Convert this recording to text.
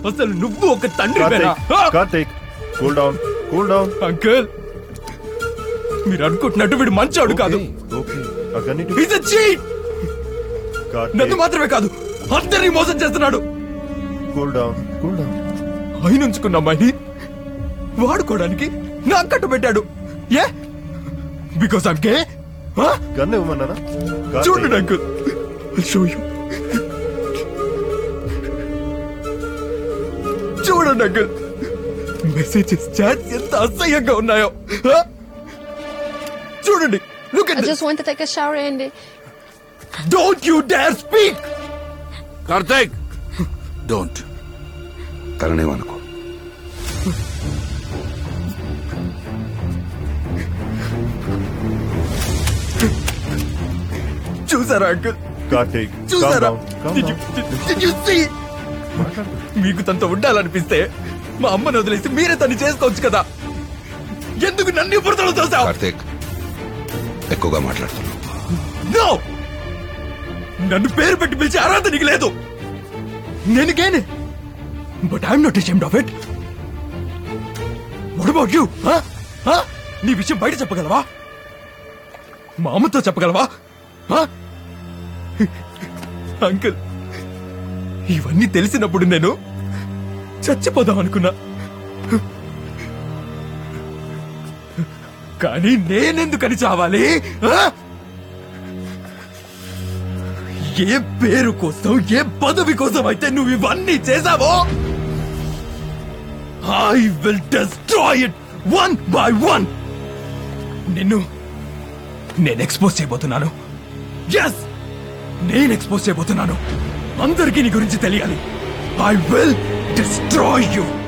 అసలు నువ్వు ఒక తండ్రి. కార్తీక్ కూల్ డౌన్ అంకుల్, మీరు అనుకుంటున్నట్టు వీడు మంచోడు కాదు. నన్ను మాత్రమే కాదు, అందరినీ మోసం చేస్తున్నాడు. కూల్ డౌన్ అయినుంచుకున్న అమ్మాయిని వాడుకోవడానికి నా కట్టు పెట్టాడు. ఏ బికాస్ ఐమ్ గే? గన్ను ఇవ్వమన్నానా? చూడండి అంకుల్, షో యూ. చూడండి అంకుల్, మెసేజెస్ చాట్స్ ఎంత అసహ్యంగా ఉన్నాయో. చూడండి, look at I this. just want to take a shower, Andy. Don't you dare speak. Karthik don't తననేమనుకో. చూసారా అంకుల్? కార్తీక్ చూసారా? Did you see? మీకు తనతో ఉండాలనిపిస్తే మా అమ్మని వదిలేసి మీరే తను చేసుకోవచ్చు కదా. ఎందుకు నన్ను బురదలో తోసావు? కార్తీక్ ఎక్కువగా మాట్లాడుతున్నావు. No! నన్ను పేరు పెట్టి పిలిచే అర్హత నీకు లేదు. నేను గేనే, but I'm not ashamed of it. What about you? నీ విషయం బయట చెప్పగలవా? మా అమ్మతో చెప్పగలవా? అంకుల్, ఇవన్నీ తెలిసినప్పుడు నేను చచ్చిపోదాం అనుకున్నా. కానీ నేనెందుకని చావాలి? ఏ పేరు కోసం, ఏ పదవి కోసం అయితే నువ్వు ఇవన్నీ చేశావో, I will destroy it one by one. నేను ఎక్స్పోజ్ చేయబోతున్నాను. ఎస్, నేను ఎక్స్పోజ్ చేయబోతున్నాను. అందరికీ నీ గురించి తెలియాలి. I will destroy you.